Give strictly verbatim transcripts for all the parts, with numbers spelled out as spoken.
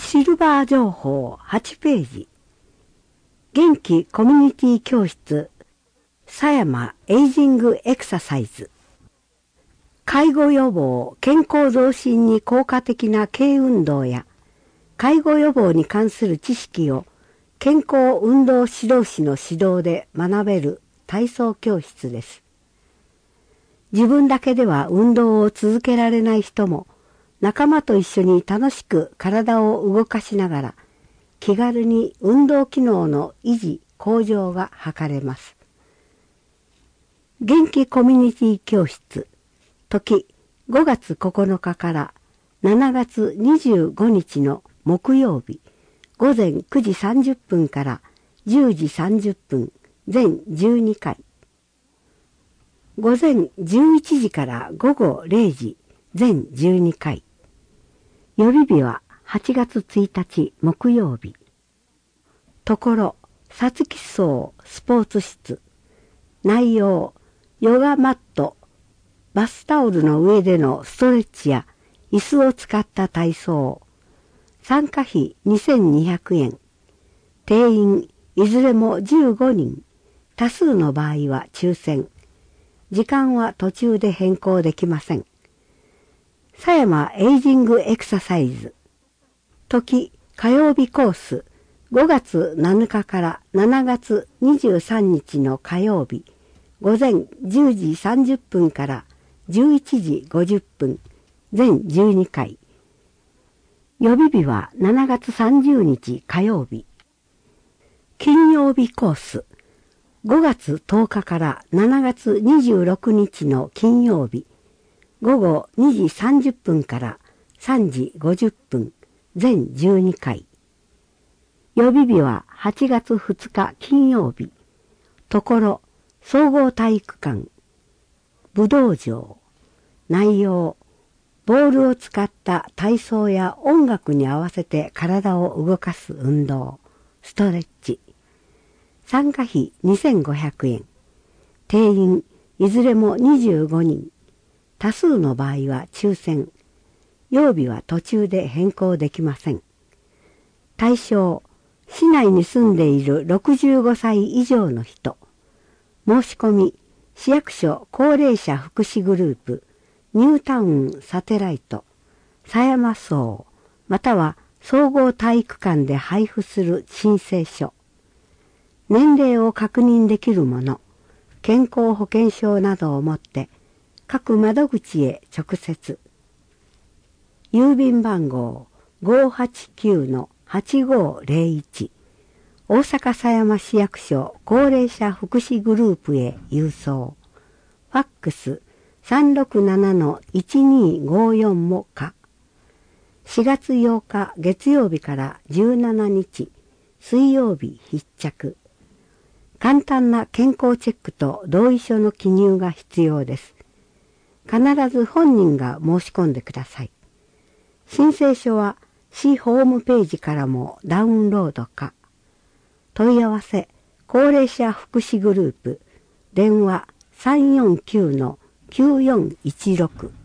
シルバー情報はちページ。元気コミュニティ教室狭山エイジングエクササイズ。介護予防、健康増進に効果的な軽運動や介護予防に関する知識を健康運動指導士の指導で学べる体操教室です。自分だけでは運動を続けられない人も仲間と一緒に楽しく体を動かしながら気軽に運動機能の維持向上が図れます。元気コミュニティ教室時ごがつここのかからしちがつにじゅうごにちの木曜日ごぜんくじさんじゅっぷんからじゅうじさんじゅっぷん全じゅうにかい。午前じゅういちじからごごれいじ全じゅうにかい。予備日ははちがつついたち木曜日。ところ、さつきそうスポーツ室。内容、ヨガマット、バスタオルの上でのストレッチや椅子を使った体操。参加費にせんにひゃくえん。定員いずれもじゅうごにん。多数の場合は抽選。時間は途中で変更できません。狭山エイジングエクササイズ。時火曜日コースごがつなのかからしちがつにじゅうさんにちの火曜日午前じゅうじさんじゅっぷんからじゅういちじごじゅっぷん全じゅうにかい。予備日はしちがつさんじゅうにち火曜日。金曜日コースごがつとおかからしちがつにじゅうろくにちの金曜日ごごにじさんじゅっぷんからさんじごじゅっぷん全じゅうにかい。予備日ははちがつふつか金曜日。ところ総合体育館武道場。内容ボールを使った体操や音楽に合わせて体を動かす運動ストレッチ。参加費にせんごひゃくえん。定員いずれもにじゅうごにん。多数の場合は抽選。曜日は途中で変更できません。対象、市内に住んでいるろくじゅうごさい以上の人。申し込み、市役所高齢者福祉グループ、ニュータウンサテライト、狭山荘、または総合体育館で配布する申請書。年齢を確認できるもの、健康保険証などを持って各窓口へ直接。郵便番号 ごーはちきゅうのはちごーぜろいち 大阪狭山市役所高齢者福祉グループへ郵送。ファックス さんろくななのいちにごよん も可。しがつようか月曜日からじゅうしちにち水曜日必着。簡単な健康チェックと同意書の記入が必要です。必ず本人が申し込んでください。申請書は市ホームページからもダウンロードか。問い合わせ高齢者福祉グループ電話 さんよんきゅうのきゅうよんいちろく。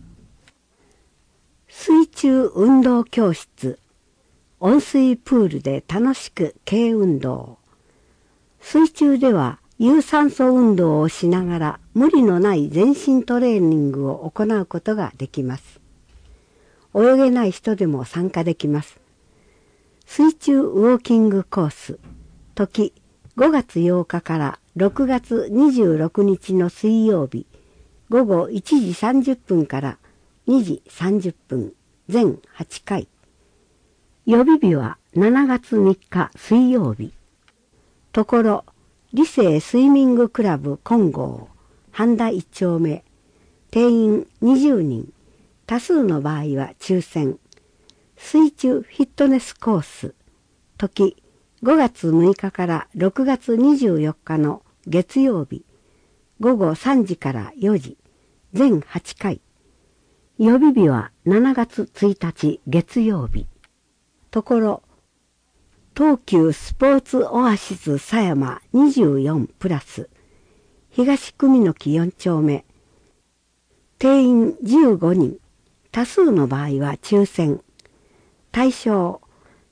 水中運動教室温水プールで楽しく軽運動。水中では有酸素運動をしながら無理のない全身トレーニングを行うことができます。泳げない人でも参加できます。水中ウォーキングコース時ごがつようかからろくがつにじゅうろくにちの水曜日ごごいちじさんじゅっぷんからにじさんじゅっぷん全はちかい。予備日はしちがつみっか水曜日。ところ理性スイミングクラブ金剛半田一丁目。定員にじゅうにん。多数の場合は抽選。水中フィットネスコース時ごがつむいかからろくがつにじゅうよっかの月曜日ごごさんじからよじ全はちかい。予備日はしちがつついたち月曜日。ところ東急スポーツオアシス狭山にじゅうよんプラス東組の木よん丁目。定員じゅうごにん。多数の場合は抽選。対象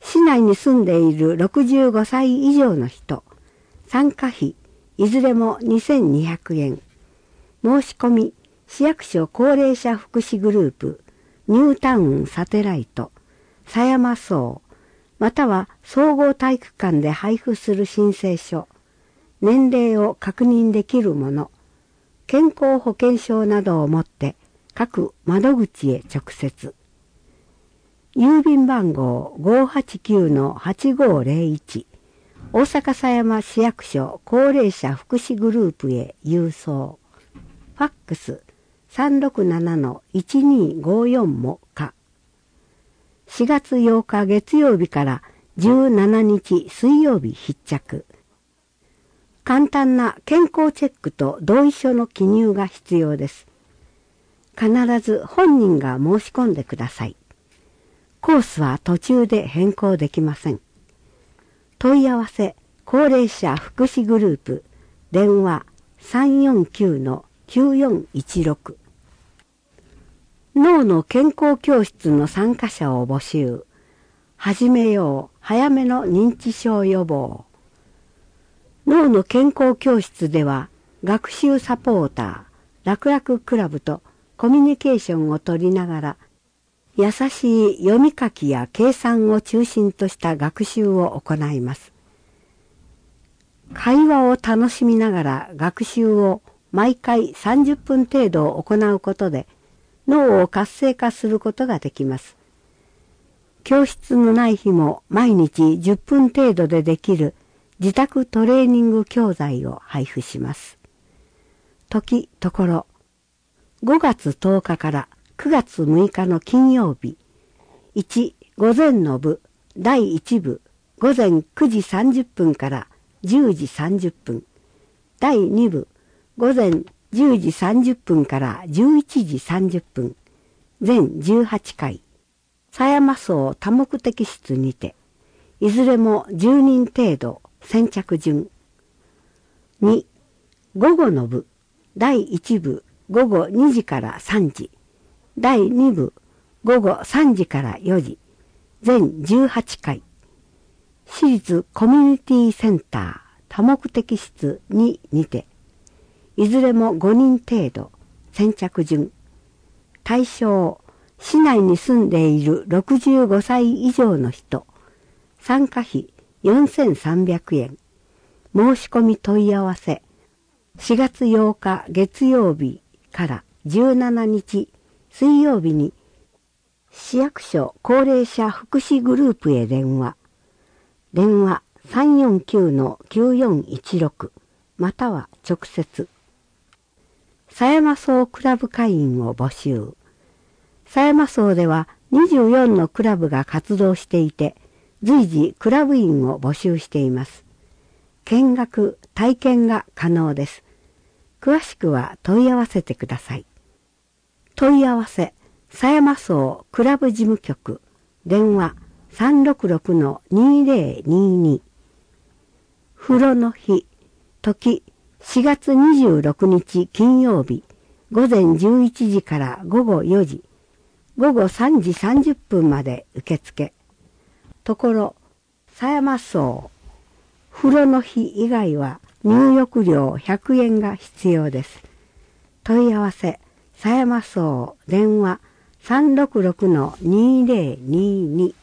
市内に住んでいるろくじゅうごさい以上の人、参加費、いずれもにせんにひゃくえん。申し込み、市役所高齢者福祉グループ、ニュータウンサテライト、狭山荘、または総合体育館で配布する申請書、年齢を確認できるもの、健康保険証などを持って各窓口へ直接。郵便番号 ごーはちきゅうのはちごーぜろいち、大阪狭山市役所高齢者福祉グループへ郵送。ファックス さんろくななのいちにーごーよん もか。しがつようか月曜日からじゅうしちにち水曜日必着。簡単な健康チェックと同意書の記入が必要です。必ず本人が申し込んでください。コースは途中で変更できません。問い合わせ高齢者福祉グループ電話 さんよんきゅうのきゅうよんいちろく。脳の健康教室の参加者を募集。始めよう早めの認知症予防。脳の健康教室では学習サポーター、楽々クラブとコミュニケーションをとりながら優しい読み書きや計算を中心とした学習を行います。会話を楽しみながら学習を毎回さんじゅっぷん程度行うことで脳を活性化することができます。教室のない日も毎日じゅっぷん程度でできる自宅トレーニング教材を配布します。時ところごがつとおかからくがつむいかの金曜日、いち午前の部だいいち部午前くじさんじゅっぷんからじゅうじさんじゅっぷん、だいに部午前じゅうじさんじゅっぷんからじゅういちじさんじゅっぷん、全じゅうはちかい、狭山荘多目的室にて、いずれもじゅうにん程度、先着順。に午後の部だいいち部午後にじからさんじ、だいに部午後さんじからよじ、全じゅうはちかい。私立コミュニティセンター多目的室ににて、いずれもごにん程度、先着順。対象、市内に住んでいるろくじゅうごさい以上の人。参加費よんせんさんびゃくえん。申し込み問い合わせ。しがつようか月曜日からじゅうしちにち水曜日に市役所高齢者福祉グループへ電話。電話 さんよんきゅうのきゅうよんいちろく または直接。狭山荘クラブ会員を募集。狭山荘ではにじゅうよんのクラブが活動していて、随時クラブ員を募集しています。見学、体験が可能です。詳しくは問い合わせてください。問い合わせ、狭山荘クラブ事務局、電話 さんろくろくのにぜろにに。風呂の日、時、しがつにじゅうろくにち金曜日、午前じゅういちじからごごよじ、ごごさんじさんじゅっぷんまで受付。ところ、狭山荘、風呂の日以外は入浴料ひゃくえんが必要です。問い合わせ、狭山荘電話 さんろくろくのにぜろにに。